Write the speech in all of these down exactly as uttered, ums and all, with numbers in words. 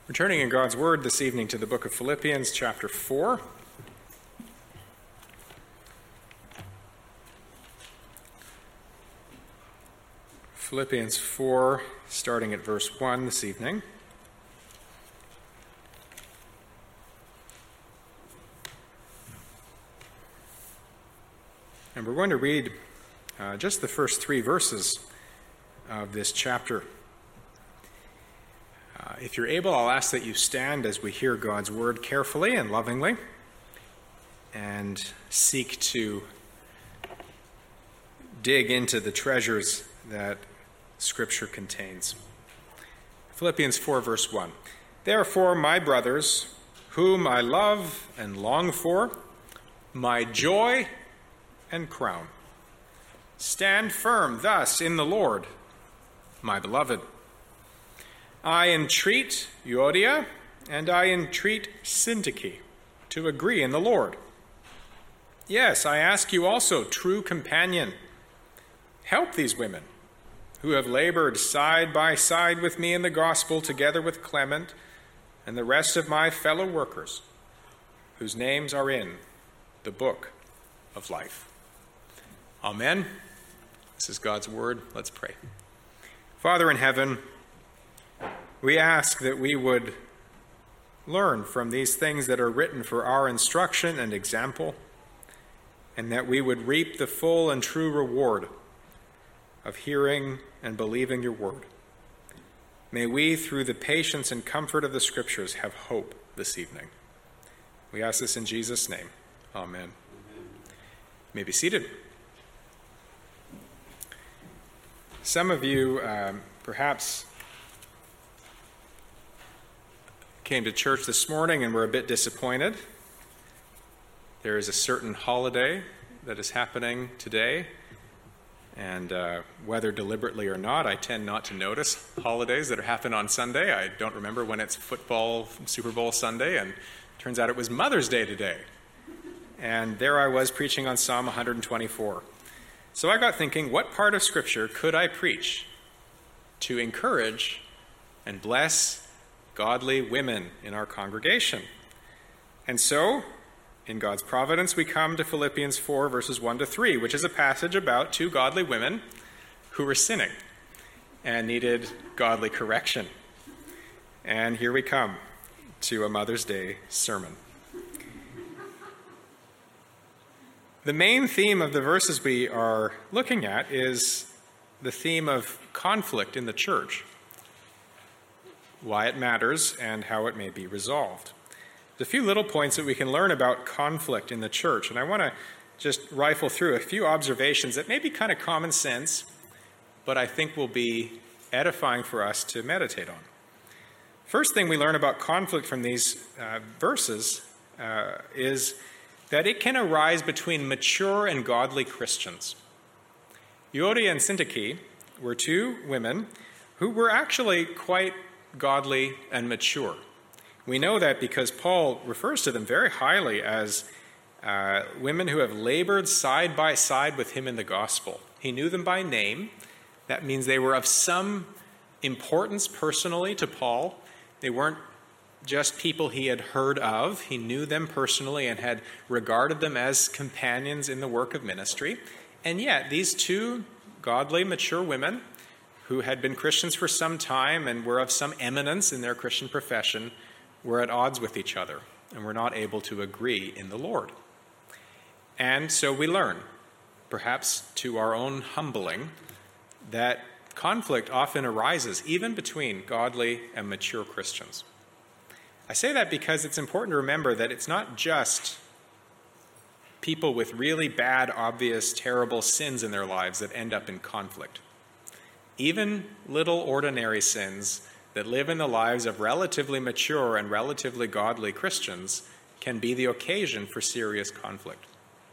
We're turning in God's Word this evening to the book of Philippians, chapter four. Philippians four, starting at verse one this evening. And we're going to read uh, just the first three verses of this chapter. Uh, if you're able, I'll ask that you stand as we hear God's word carefully and lovingly and seek to dig into the treasures that Scripture contains. Philippians four, verse one. Therefore, my brothers, whom I love and long for, my joy and crown, stand firm thus in the Lord, my beloved. I entreat Euodia and I entreat Syntyche to agree in the Lord. Yes, I ask you also, true companion, help these women who have labored side by side with me in the gospel, together with Clement and the rest of my fellow workers, whose names are in the book of life. Amen. This is God's word. Let's pray. Father in heaven, we ask that we would learn from these things that are written for our instruction and example, and that we would reap the full and true reward of hearing and believing your word. May we, through the patience and comfort of the Scriptures, have hope this evening. We ask this in Jesus' name. Amen. Amen. You may be seated. Some of you um, perhaps came to church this morning and were a bit disappointed. There is a certain holiday that is happening today, and uh, whether deliberately or not, I tend not to notice holidays that happen on Sunday. I don't remember when it's football, Super Bowl Sunday, and it turns out it was Mother's Day today. And there I was preaching on Psalm one twenty-four. So I got thinking, what part of Scripture could I preach to encourage and bless godly women in our congregation? And so, in God's providence, we come to Philippians four, verses one to three, which is a passage about two godly women who were sinning and needed godly correction. And here we come to a Mother's Day sermon. The main theme of the verses we are looking at is the theme of conflict in the church, why it matters, and how it may be resolved. There's a few little points that we can learn about conflict in the church, and I want to just rifle through a few observations that may be kind of common sense, but I think will be edifying for us to meditate on. First thing we learn about conflict from these uh, verses uh, is that it can arise between mature and godly Christians. Euodia and Syntyche were two women who were actually quite godly and mature. We know that because Paul refers to them very highly as uh, women who have labored side by side with him in the gospel. He knew them by name. That means they were of some importance personally to Paul. They weren't just people he had heard of. He knew them personally and had regarded them as companions in the work of ministry. And yet, these two godly, mature women who had been Christians for some time and were of some eminence in their Christian profession were at odds with each other and were not able to agree in the Lord. And so we learn, perhaps to our own humbling, that conflict often arises even between godly and mature Christians. I say that because it's important to remember that it's not just people with really bad, obvious, terrible sins in their lives that end up in conflict. Even little ordinary sins that live in the lives of relatively mature and relatively godly Christians can be the occasion for serious conflict.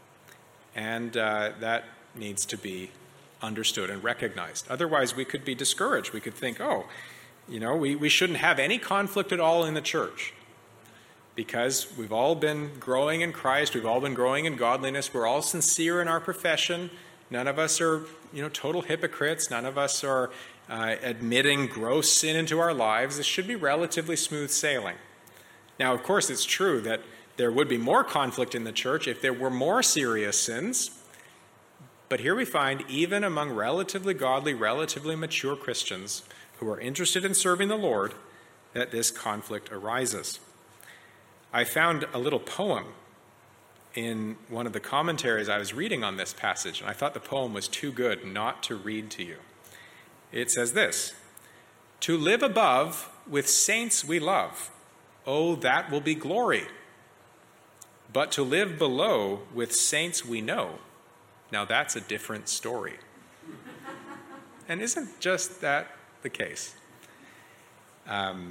And uh, that needs to be understood and recognized. Otherwise, we could be discouraged. We could think, oh, you know, we, we shouldn't have any conflict at all in the church because we've all been growing in Christ. We've all been growing in godliness. We're all sincere in our profession. None of us are, you know, total hypocrites. None of us are uh, admitting gross sin into our lives, this should be relatively smooth sailing. Now, of course, it's true that there would be more conflict in the church if there were more serious sins. But here we find, even among relatively godly, relatively mature Christians who are interested in serving the Lord, that this conflict arises. I found a little poem in one of the commentaries I was reading on this passage, and I thought the poem was too good not to read to you. It says this: "To live above with saints we love, oh, that will be glory. But to live below with saints we know, now that's a different story." And isn't just that the case? Um,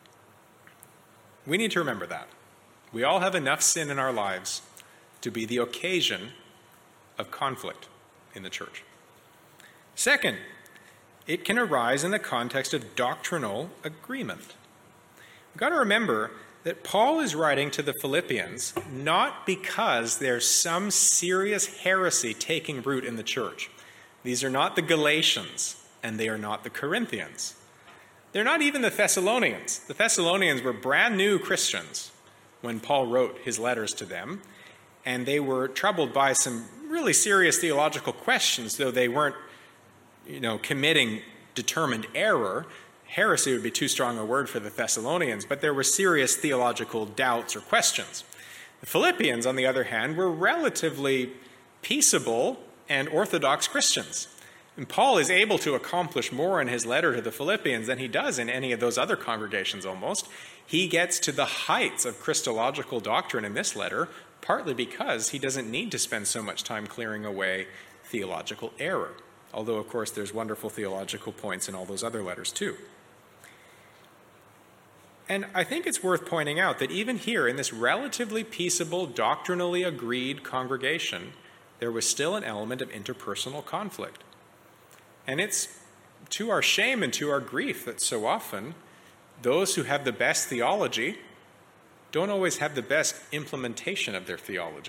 we need to remember that. We all have enough sin in our lives to be the occasion of conflict in the church. Second, it can arise in the context of doctrinal agreement. We've got to remember that Paul is writing to the Philippians not because there's some serious heresy taking root in the church. These are not the Galatians, and they are not the Corinthians. They're not even the Thessalonians. The Thessalonians were brand new Christians when Paul wrote his letters to them, and they were troubled by some really serious theological questions, though they weren't, you know, committing determined error. Heresy would be too strong a word for the Thessalonians, but there were serious theological doubts or questions. The Philippians, on the other hand, were relatively peaceable and orthodox Christians. And Paul is able to accomplish more in his letter to the Philippians than he does in any of those other congregations almost. He gets to the heights of Christological doctrine in this letter, partly because he doesn't need to spend so much time clearing away theological error. Although, of course, there's wonderful theological points in all those other letters too. And I think it's worth pointing out that even here in this relatively peaceable, doctrinally agreed congregation, there was still an element of interpersonal conflict. And it's to our shame and to our grief that so often those who have the best theology don't always have the best implementation of their theology.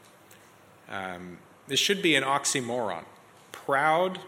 Um, this should be an oxymoron. Proud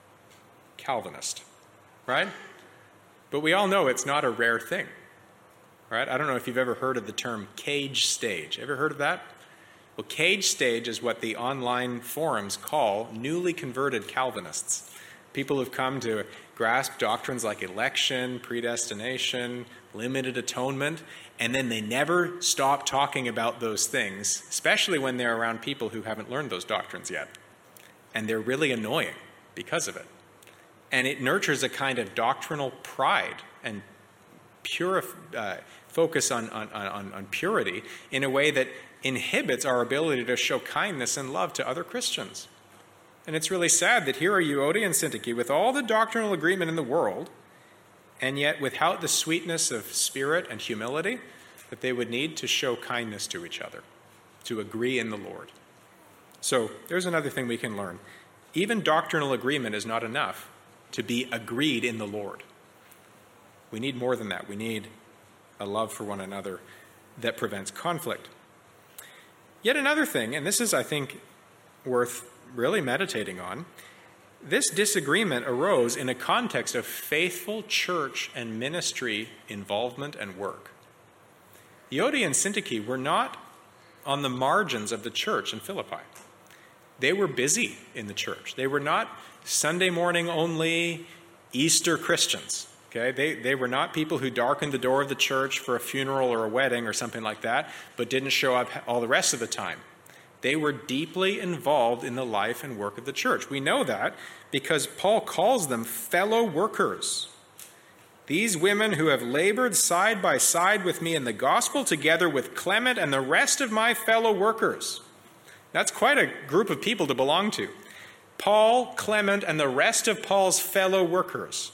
Calvinist, right? But we all know it's not a rare thing. Right? I don't know if you've ever heard of the term cage stage. Ever heard of that? Well, cage stage is what the online forums call newly converted Calvinists. People who've come to grasp doctrines like election, predestination, limited atonement, and then they never stop talking about those things, especially when they're around people who haven't learned those doctrines yet. And they're really annoying because of it. And it nurtures a kind of doctrinal pride and pure uh, focus on, on, on, on purity in a way that inhibits our ability to show kindness and love to other Christians. And it's really sad that here are Euodia and Syntyche with all the doctrinal agreement in the world, and yet without the sweetness of spirit and humility that they would need to show kindness to each other, to agree in the Lord. So there's another thing we can learn. Even doctrinal agreement is not enough to be agreed in the Lord. We need more than that. We need a love for one another that prevents conflict. Yet another thing, and this is, I think, worth really meditating on, this disagreement arose in a context of faithful church and ministry involvement and work. Euodia and Syntyche were not on the margins of the church in Philippi. They were busy in the church. They were not Sunday morning only Easter Christians. Okay, they, they were not people who darkened the door of the church for a funeral or a wedding or something like that, but didn't show up all the rest of the time. They were deeply involved in the life and work of the church. We know that because Paul calls them fellow workers. These women who have labored side by side with me in the gospel, together with Clement and the rest of my fellow workers. That's quite a group of people to belong to. Paul, Clement, and the rest of Paul's fellow workers.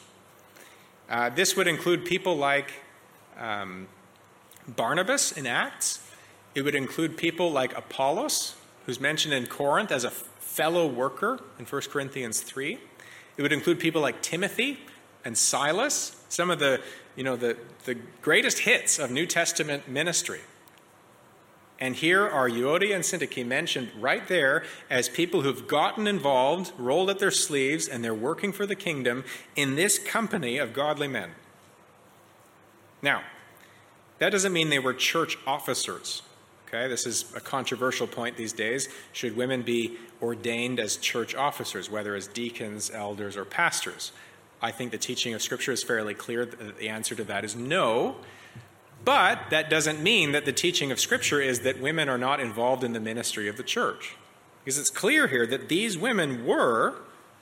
Uh, this would include people like um, Barnabas in Acts. It would include people like Apollos, who's mentioned in Corinth as a fellow worker in First Corinthians three. It would include people like Timothy and Silas, some of the, you know, the, the greatest hits of New Testament ministry. And here are Euodia and Syntyche mentioned right there as people who've gotten involved, rolled up their sleeves, and they're working for the kingdom in this company of godly men. Now, that doesn't mean they were church officers. Okay, this is a controversial point these days. Should women be ordained as church officers, whether as deacons, elders, or pastors? I think the teaching of Scripture is fairly clear. The answer to that is no. But that doesn't mean that the teaching of Scripture is that women are not involved in the ministry of the church. Because it's clear here that these women were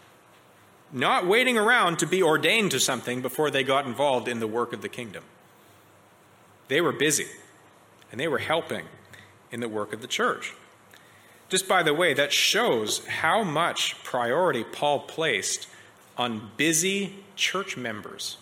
not waiting around to be ordained to something before they got involved in the work of the kingdom. They were busy, and they were helping in the work of the church. Just by the way, that shows how much priority Paul placed on busy church members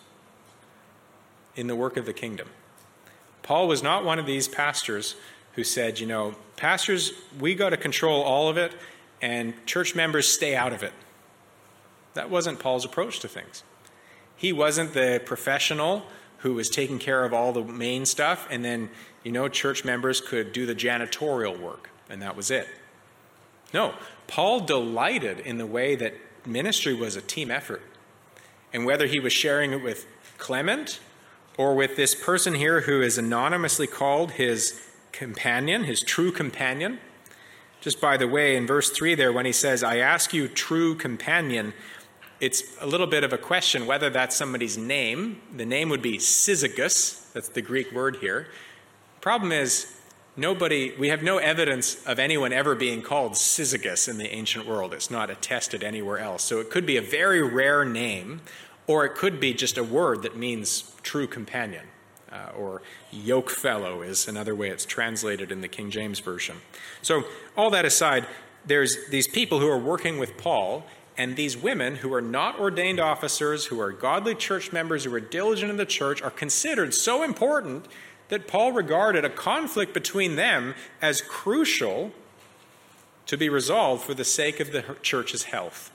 in the work of the kingdom. Paul was not one of these pastors who said, you know, pastors, we got to control all of it, and church members stay out of it. That wasn't Paul's approach to things. He wasn't the professional who was taking care of all the main stuff, and then, you know, church members could do the janitorial work, and that was it. No, Paul delighted in the way that ministry was a team effort. And whether he was sharing it with Clement or with this person here who is anonymously called his companion, his true companion. Just by the way, in verse three there, when he says, I ask you, true companion, it's a little bit of a question whether that's somebody's name. The name would be Syzygus. That's the Greek word here. Problem is, nobody, we have no evidence of anyone ever being called Syzygus in the ancient world. It's not attested anywhere else. So it could be a very rare name, or it could be just a word that means true companion, uh, or yoke fellow is another way it's translated in the King James Version. So all that aside, there's these people who are working with Paul, and these women who are not ordained officers, who are godly church members, who are diligent in the church, are considered so important that Paul regarded a conflict between them as crucial to be resolved for the sake of the church's health.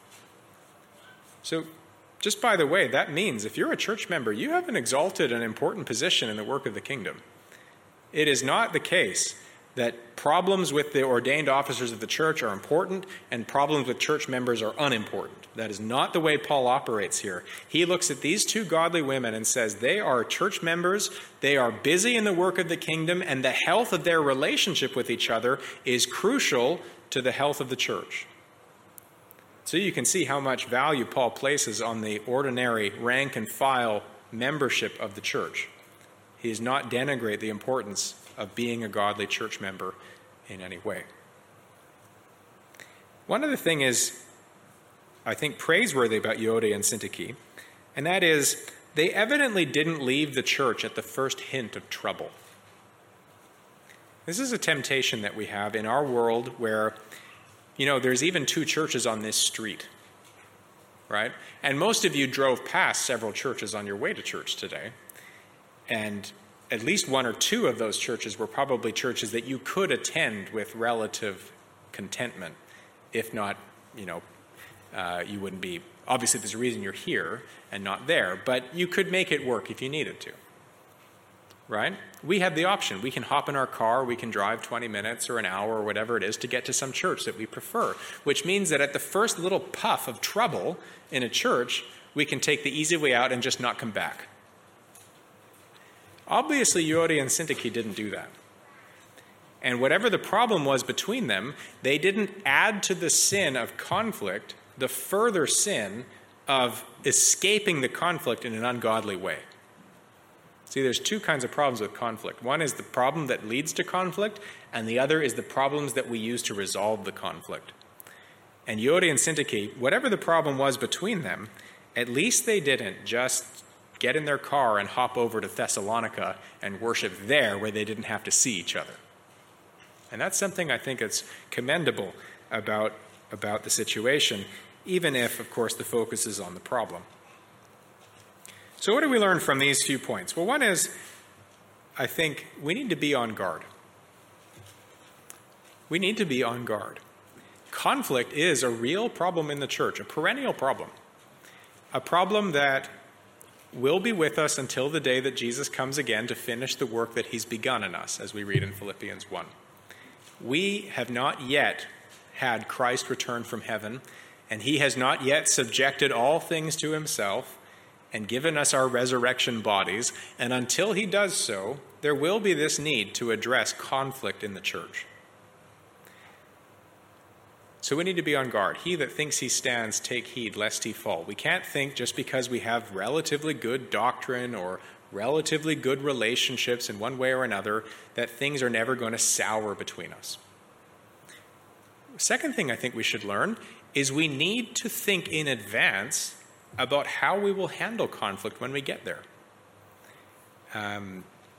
So, just by the way, that means if you're a church member, you have an exalted and important position in the work of the kingdom. It is not the case that problems with the ordained officers of the church are important and problems with church members are unimportant. That is not the way Paul operates here. He looks at these two godly women and says they are church members, they are busy in the work of the kingdom, and the health of their relationship with each other is crucial to the health of the church. So you can see how much value Paul places on the ordinary rank and file membership of the church. He does not denigrate the importance of being a godly church member in any way. One other thing is, I think, praiseworthy about Euodia and Syntyche, and that is they evidently didn't leave the church at the first hint of trouble. This is a temptation that we have in our world where, you know, there's even two churches on this street, right? And most of you drove past several churches on your way to church today, and at least one or two of those churches were probably churches that you could attend with relative contentment. If not, you know, uh, you wouldn't be, obviously there's a reason you're here and not there, but you could make it work if you needed to, right? We have the option. We can hop in our car, we can drive twenty minutes or an hour or whatever it is to get to some church that we prefer, which means that at the first little puff of trouble in a church, we can take the easy way out and just not come back. Obviously, Euodia and Syntyche didn't do that. And whatever the problem was between them, they didn't add to the sin of conflict the further sin of escaping the conflict in an ungodly way. See, there's two kinds of problems with conflict. One is the problem that leads to conflict, and the other is the problems that we use to resolve the conflict. And Euodia and Syntyche, whatever the problem was between them, at least they didn't just get in their car and hop over to Thessalonica and worship there where they didn't have to see each other. And that's something I think that's commendable about, about the situation, even if, of course, the focus is on the problem. So what do we learn from these few points? Well, one is, I think, we need to be on guard. We need to be on guard. Conflict is a real problem in the church, a perennial problem, a problem that will be with us until the day that Jesus comes again to finish the work that he's begun in us, as we read in Philippians one. We have not yet had Christ return from heaven, and he has not yet subjected all things to himself and given us our resurrection bodies. And until he does so, there will be this need to address conflict in the church. So we need to be on guard. He that thinks he stands, take heed lest he fall. We can't think just because we have relatively good doctrine or relatively good relationships in one way or another that things are never going to sour between us. Second thing I think we should learn is we need to think in advance about how we will handle conflict when we get there. Um,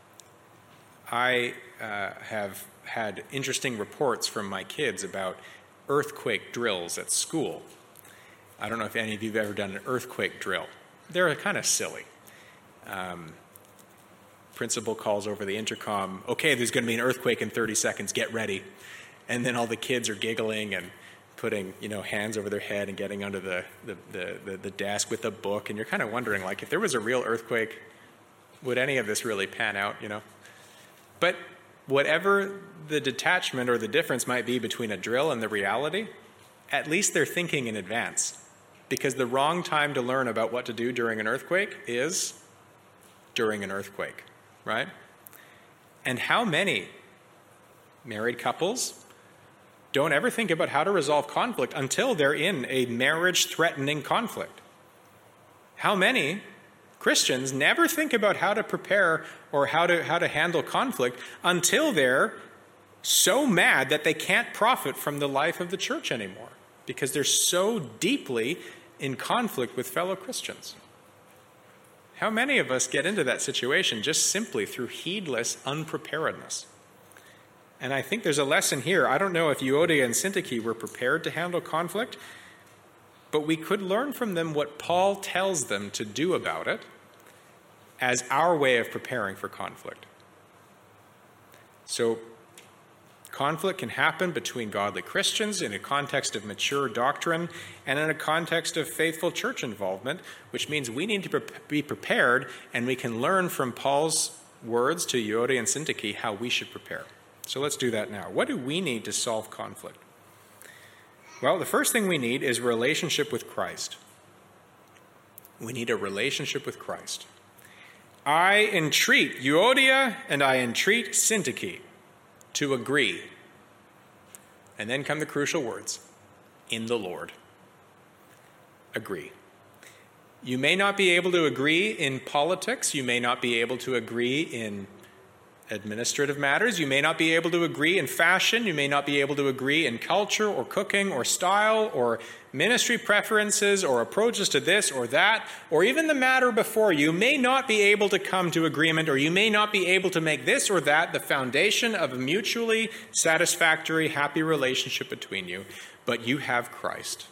I uh, have had interesting reports from my kids about earthquake drills at school. I don't know if any of you have ever done an earthquake drill. They're kind of silly. Um, principal calls over the intercom, okay, there's going to be an earthquake in thirty seconds, get ready. And then all the kids are giggling and putting, you know, hands over their head and getting under the, the, the, the, the desk with a book. And you're kind of wondering, like, if there was a real earthquake, would any of this really pan out, you know? But whatever the detachment or the difference might be between a drill and the reality, at least they're thinking in advance. Because the wrong time to learn about what to do during an earthquake is during an earthquake, right? And how many married couples don't ever think about how to resolve conflict until they're in a marriage-threatening conflict? How many Christians never think about how to prepare or how to how to handle conflict until they're so mad that they can't profit from the life of the church anymore because they're so deeply in conflict with fellow Christians? How many of us get into that situation just simply through heedless unpreparedness? And I think there's a lesson here. I don't know if Euodia and Syntyche were prepared to handle conflict, but we could learn from them what Paul tells them to do about it as our way of preparing for conflict. So, conflict can happen between godly Christians in a context of mature doctrine and in a context of faithful church involvement, which means we need to pre- be prepared, and we can learn from Paul's words to Euodia and Syntyche how we should prepare. So let's do that now. What do we need to solve conflict? Well, the first thing we need is a relationship with Christ. We need a relationship with Christ. I entreat Euodia and I entreat Syntyche to agree. And then come the crucial words, in the Lord. Agree. You may not be able to agree in politics. You may not be able to agree in administrative matters. You may not be able to agree in fashion. You may not be able to agree in culture or cooking or style or ministry preferences or approaches to this or that, or even the matter before you may not be able to come to agreement, or you may not be able to make this or that the foundation of a mutually satisfactory, happy relationship between you, but you have Christ.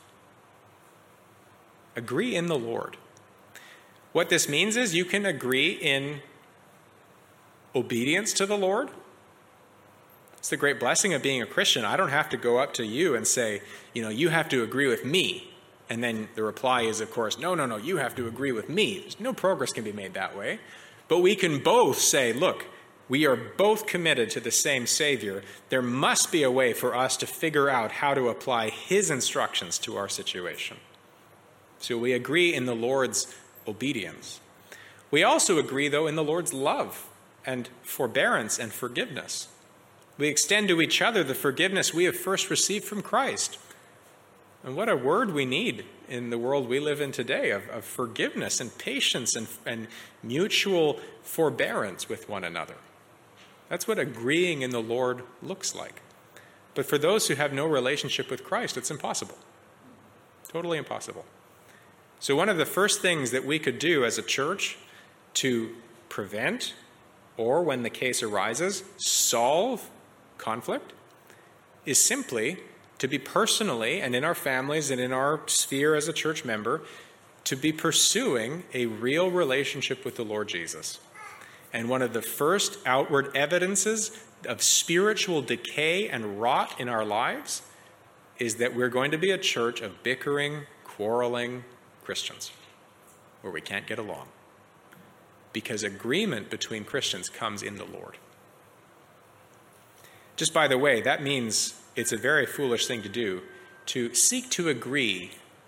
Agree in the Lord. What this means is you can agree in obedience to the Lord. It's the great blessing of being a Christian. I don't have to go up to you and say, you know, you have to agree with me. And then the reply is, of course, no, no, no, you have to agree with me. There's no progress can be made that way. But we can both say, look, we are both committed to the same Savior. There must be a way for us to figure out how to apply his instructions to our situation. So we agree in the Lord's obedience. We also agree, though, in the Lord's love and forbearance and forgiveness. We extend to each other the forgiveness we have first received from Christ. And what a word we need in the world we live in today of, of forgiveness and patience and, and mutual forbearance with one another. That's what agreeing in the Lord looks like. But for those who have no relationship with Christ, it's impossible. Totally impossible. So one of the first things that we could do as a church to prevent, or when the case arises, solve conflict, is simply to be personally and in our families and in our sphere as a church member, to be pursuing a real relationship with the Lord Jesus. And one of the first outward evidences of spiritual decay and rot in our lives is that we're going to be a church of bickering, quarreling Christians, where we can't get along. Because agreement between Christians comes in the Lord. Just by the way, that means it's a very foolish thing to do, to seek to agree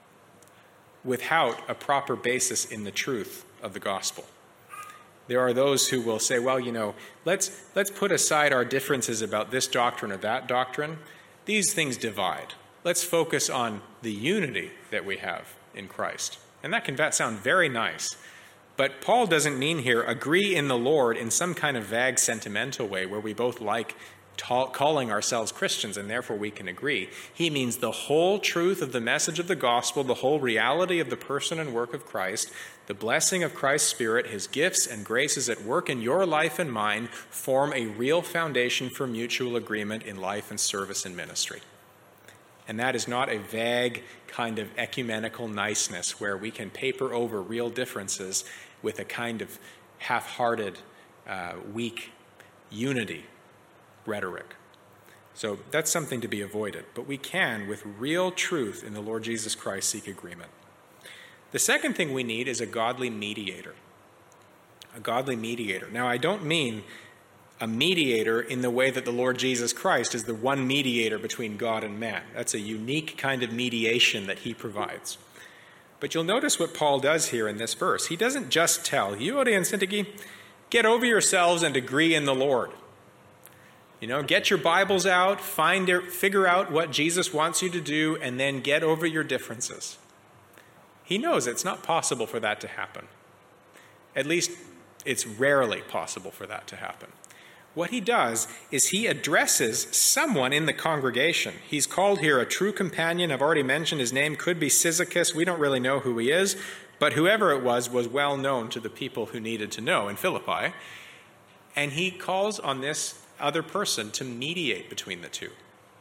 without a proper basis in the truth of the gospel. There are those who will say, well, you know, let's let's put aside our differences about this doctrine or that doctrine. These things divide. Let's focus on the unity that we have in Christ. And that can sound very nice. But Paul doesn't mean here agree in the Lord in some kind of vague sentimental way where we both like ta- calling ourselves Christians and therefore we can agree. He means the whole truth of the message of the gospel, the whole reality of the person and work of Christ, the blessing of Christ's Spirit, his gifts and graces at work in your life and mine form a real foundation for mutual agreement in life and service and ministry. And that is not a vague kind of ecumenical niceness where we can paper over real differences with a kind of half-hearted, uh, weak unity rhetoric. So that's something to be avoided. But we can, with real truth in the Lord Jesus Christ, seek agreement. The second thing we need is a godly mediator. A godly mediator. Now, I don't mean a mediator in the way that the Lord Jesus Christ is the one mediator between God and man. That's a unique kind of mediation that he provides. But you'll notice what Paul does here in this verse. He doesn't just tell Euodia and Syntyche, get over yourselves and agree in the Lord. You know, get your Bibles out, find it, figure out what Jesus wants you to do, and then get over your differences. He knows it's not possible for that to happen. At least it's rarely possible for that to happen. What he does is he addresses someone in the congregation. He's called here a true companion. I've already mentioned his name could be Syzychus. We don't really know who he is, but whoever it was was well known to the people who needed to know in Philippi. And he calls on this other person to mediate between the two.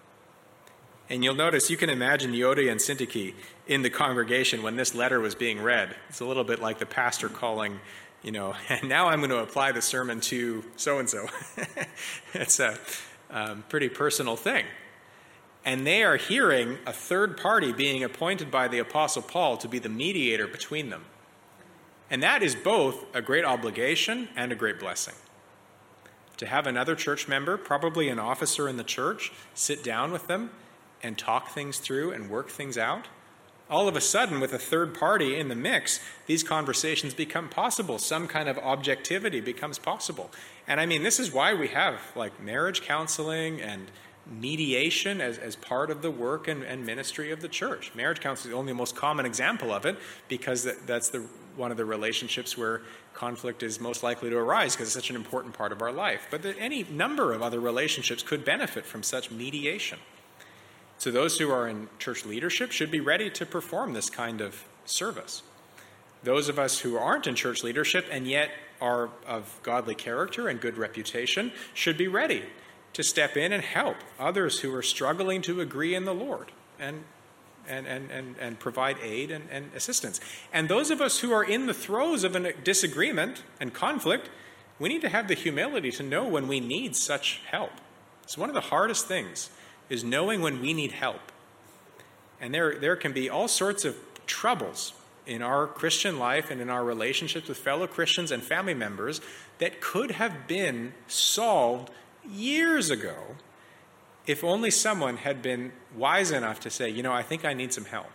And you'll notice, you can imagine Euodia and Syntyche in the congregation when this letter was being read. It's a little bit like the pastor calling, you know, and now I'm going to apply the sermon to so-and-so. It's a um, pretty personal thing. And they are hearing a third party being appointed by the Apostle Paul to be the mediator between them. And that is both a great obligation and a great blessing. To have another church member, probably an officer in the church, sit down with them and talk things through and work things out. All of a sudden, with a third party in the mix, these conversations become possible. Some kind of objectivity becomes possible. And I mean, this is why we have like marriage counseling and mediation as, as part of the work and, and ministry of the church. Marriage counseling is only the most common example of it because that, that's the one of the relationships where conflict is most likely to arise because it's such an important part of our life. But that any number of other relationships could benefit from such mediation. So those who are in church leadership should be ready to perform this kind of service. Those of us who aren't in church leadership and yet are of godly character and good reputation should be ready to step in and help others who are struggling to agree in the Lord and and and and, and provide aid and, and assistance. And those of us who are in the throes of a disagreement and conflict, we need to have the humility to know when we need such help. It's one of the hardest things, is knowing when we need help. And there, there can be all sorts of troubles in our Christian life and in our relationships with fellow Christians and family members that could have been solved years ago if only someone had been wise enough to say, you know, I think I need some help.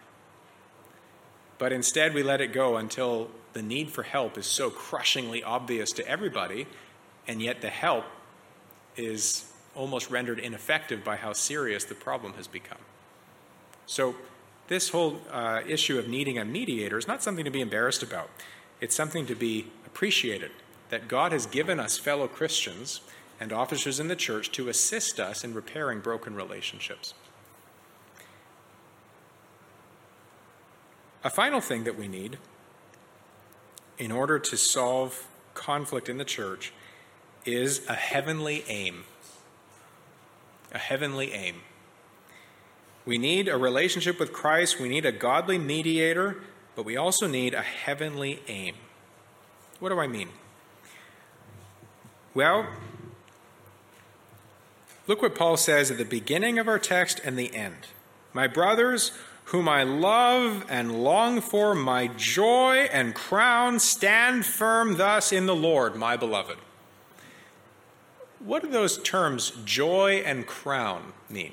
But instead we let it go until the need for help is so crushingly obvious to everybody, and yet the help is almost rendered ineffective by how serious the problem has become. So this whole uh, issue of needing a mediator is not something to be embarrassed about. It's something to be appreciated, that God has given us fellow Christians and officers in the church to assist us in repairing broken relationships. A final thing that we need in order to solve conflict in the church is a heavenly aim. A heavenly aim. We need a relationship with Christ. We need a godly mediator, but we also need a heavenly aim. What do I mean? Well, look what Paul says at the beginning of our text and the end. My brothers, whom I love and long for, my joy and crown, stand firm thus in the Lord, my beloved. what do those terms joy and crown mean?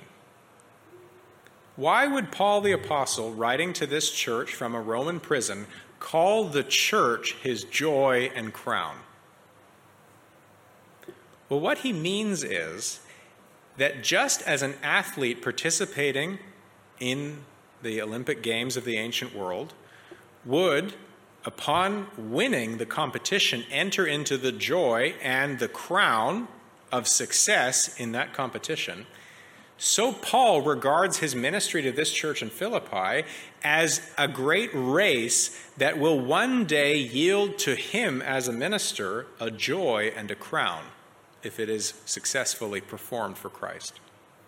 Why would Paul the Apostle, writing to this church from a Roman prison, call the church his joy and crown? Well, what he means is that just as an athlete participating in the Olympic Games of the ancient world would, upon winning the competition, enter into the joy and the crown of success in that competition, so Paul regards his ministry to this church in Philippi as a great race that will one day yield to him as a minister a joy and a crown if it is successfully performed for Christ.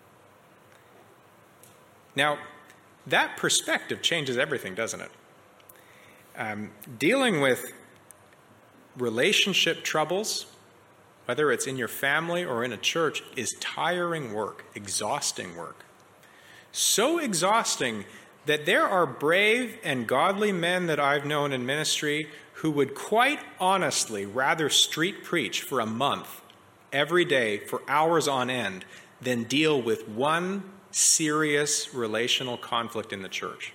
Now, that perspective changes everything, doesn't it? Um, dealing with relationship troubles, whether it's in your family or in a church, is tiring work, exhausting work. So exhausting that there are brave and godly men that I've known in ministry who would quite honestly rather street preach for a month every day for hours on end than deal with one serious relational conflict in the church.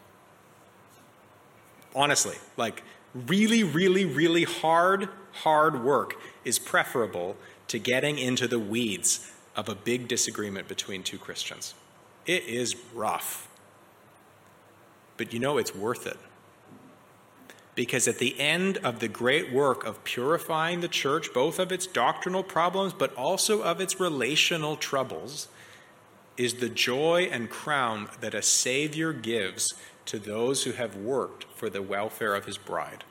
Honestly, like really, really, really hard, hard work is preferable to getting into the weeds of a big disagreement between two Christians. It is rough. But you know it's worth it. Because at the end of the great work of purifying the church, both of its doctrinal problems, but also of its relational troubles, is the joy and crown that a Savior gives to those who have worked for the welfare of his bride.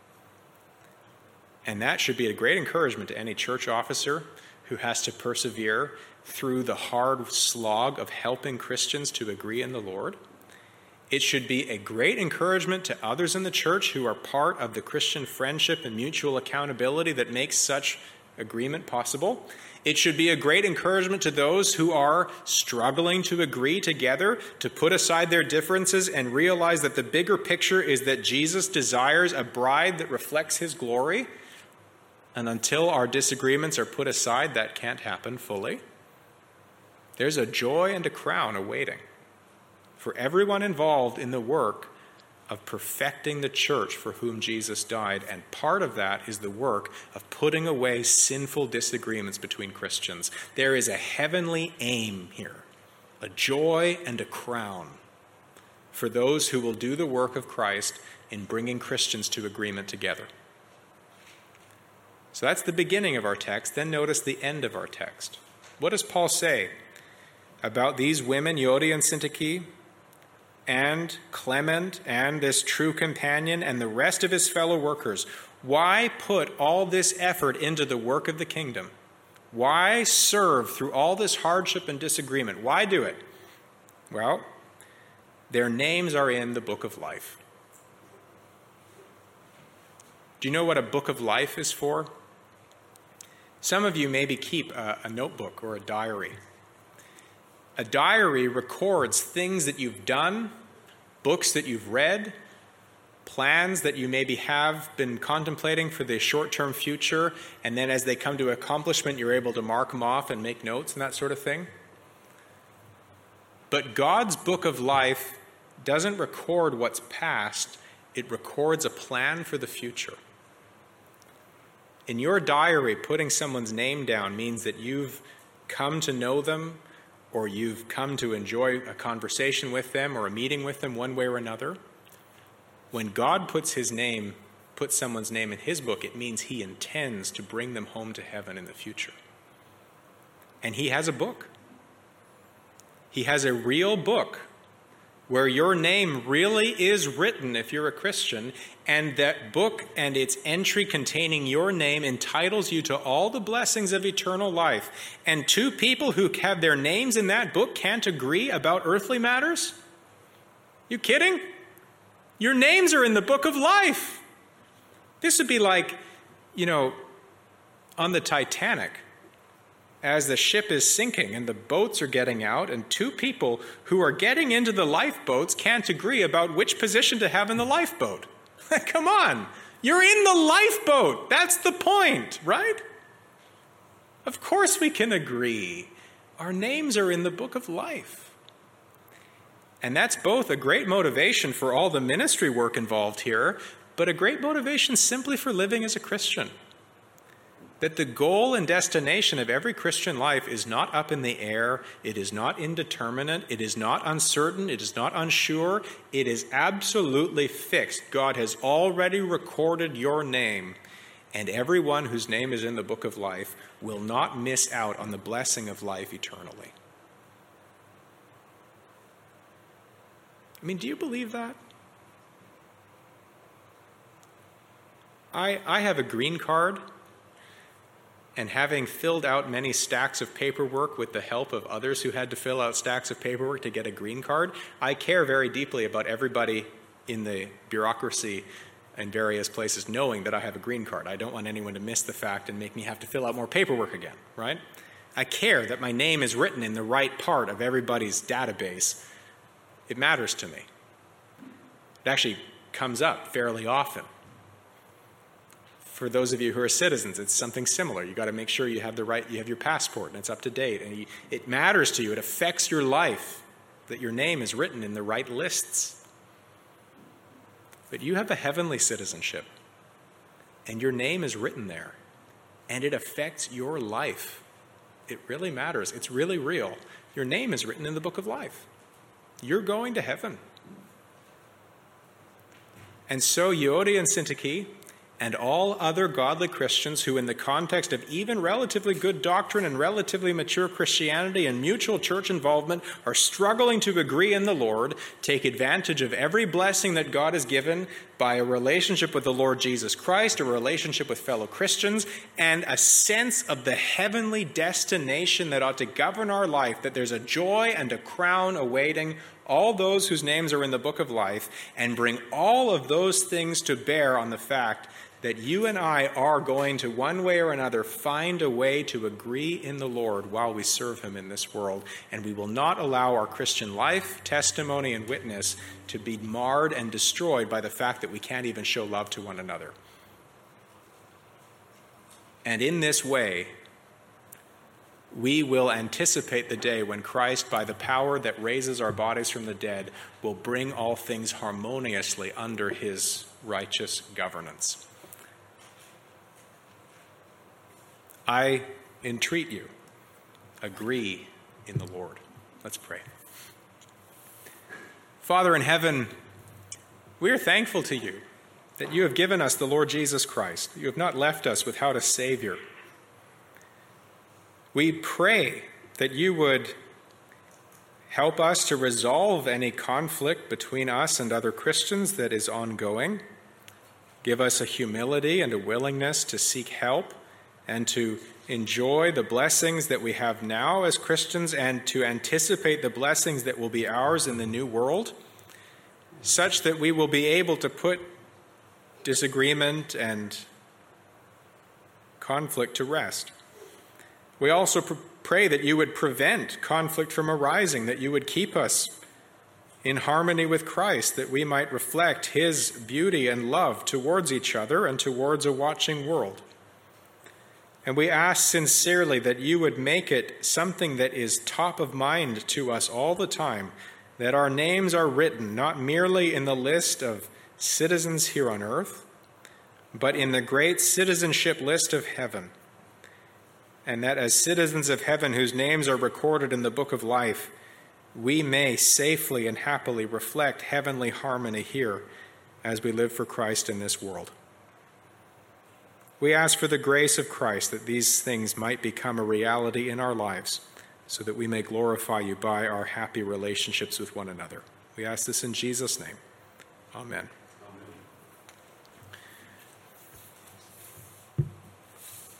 And that should be a great encouragement to any church officer who has to persevere through the hard slog of helping Christians to agree in the Lord. It should be a great encouragement to others in the church who are part of the Christian friendship and mutual accountability that makes such agreement possible. It should be a great encouragement to those who are struggling to agree together, to put aside their differences and realize that the bigger picture is that Jesus desires a bride that reflects his glory. And until our disagreements are put aside, that can't happen fully. There's a joy and a crown awaiting for everyone involved in the work of perfecting the church for whom Jesus died. And part of that is the work of putting away sinful disagreements between Christians. There is a heavenly aim here, a joy and a crown for those who will do the work of Christ in bringing Christians to agreement together. So that's the beginning of our text. Then notice the end of our text. What does Paul say about these women, Euodia and Syntyche, and Clement, and this true companion, and the rest of his fellow workers? Why put all this effort into the work of the kingdom? Why serve through all this hardship and disagreement? Why do it? Well, their names are in the book of life. Do you know what a book of life is for? Some of you maybe keep a, a notebook or a diary. A diary records things that you've done, books that you've read, plans that you maybe have been contemplating for the short-term future, and then as they come to accomplishment, you're able to mark them off and make notes and that sort of thing. But God's book of life doesn't record what's past, it records a plan for the future. In your diary, putting someone's name down means that you've come to know them, or you've come to enjoy a conversation with them or a meeting with them one way or another. When God puts his name, puts someone's name in his book, it means he intends to bring them home to heaven in the future. And he has a book. He has a real book where your name really is written if you're a Christian, and that book and its entry containing your name entitles you to all the blessings of eternal life. And two people who have their names in that book can't agree about earthly matters? You kidding? Your names are in the book of life. This would be like, you know, on the Titanic, as the ship is sinking and the boats are getting out, and two people who are getting into the lifeboats can't agree about which position to have in the lifeboat. Come on, you're in the lifeboat. That's the point, right? Of course we can agree. Our names are in the book of life. And that's both a great motivation for all the ministry work involved here, but a great motivation simply for living as a Christian. That the goal and destination of every Christian life is not up in the air, it is not indeterminate, it is not uncertain, it is not unsure, it is absolutely fixed. God has already recorded your name, and everyone whose name is in the book of life will not miss out on the blessing of life eternally. I mean, do you believe that? I, I have a green card. And having filled out many stacks of paperwork with the help of others who had to fill out stacks of paperwork to get a green card, I care very deeply about everybody in the bureaucracy and various places knowing that I have a green card. I don't want anyone to miss the fact and make me have to fill out more paperwork again, right? I care that my name is written in the right part of everybody's database. It matters to me. It actually comes up fairly often. For those of you who are citizens, it's something similar. You've got to make sure you have the right, you have your passport and it's up to date. And you, it matters to you. It affects your life that your name is written in the right lists. But you have a heavenly citizenship and your name is written there and it affects your life. It really matters. It's really real. Your name is written in the book of life. You're going to heaven. And so Euodia and Syntyche and all other godly Christians who, in the context of even relatively good doctrine and relatively mature Christianity and mutual church involvement, are struggling to agree in the Lord, take advantage of every blessing that God has given by a relationship with the Lord Jesus Christ, a relationship with fellow Christians, and a sense of the heavenly destination that ought to govern our life, that there's a joy and a crown awaiting all those whose names are in the book of life, and bring all of those things to bear on the fact that you and I are going to, one way or another, find a way to agree in the Lord while we serve him in this world. And we will not allow our Christian life, testimony, and witness to be marred and destroyed by the fact that we can't even show love to one another. And in this way, we will anticipate the day when Christ, by the power that raises our bodies from the dead, will bring all things harmoniously under his righteous governance. I entreat you, agree in the Lord. Let's pray. Father in heaven, we are thankful to you that you have given us the Lord Jesus Christ. You have not left us without a Savior. We pray that you would help us to resolve any conflict between us and other Christians that is ongoing. Give us a humility and a willingness to seek help and to enjoy the blessings that we have now as Christians and to anticipate the blessings that will be ours in the new world, such that we will be able to put disagreement and conflict to rest. We also pr- pray that you would prevent conflict from arising, that you would keep us in harmony with Christ, that we might reflect his beauty and love towards each other and towards a watching world. And we ask sincerely that you would make it something that is top of mind to us all the time, that our names are written not merely in the list of citizens here on earth, but in the great citizenship list of heaven. And that as citizens of heaven whose names are recorded in the book of life, we may safely and happily reflect heavenly harmony here as we live for Christ in this world. We ask for the grace of Christ that these things might become a reality in our lives so that we may glorify you by our happy relationships with one another. We ask this in Jesus' name. Amen.